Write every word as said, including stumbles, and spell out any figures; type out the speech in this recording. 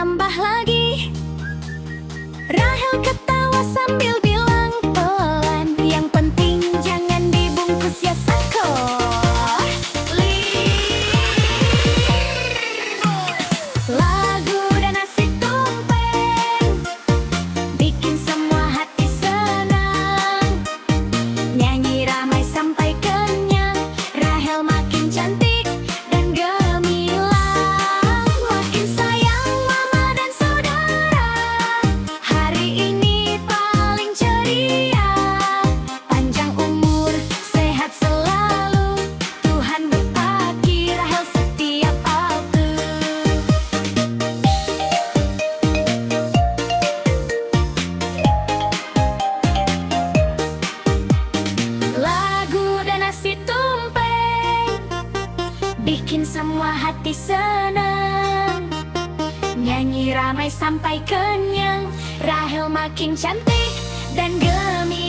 tambah lagi. Rahel ketawa sambil bilang pelan, yang penting jangan dibungkus ya sako. Lagu dan nasi tumpeng bikin semua hati senang. Nyanyi ramai sampai kenyang. Rahel makin cantik dan gemilang, makin sayang mama dan saudara. Hari ini paling ceria. Panjang umur, sehat selalu. Tuhan berbagi Rahel setiap waktu. Lagu dan nasi tumpeng bikin semua hati senang. Nyanyi ramai sampai kenyang. Rahel makin cantik dan gemilang.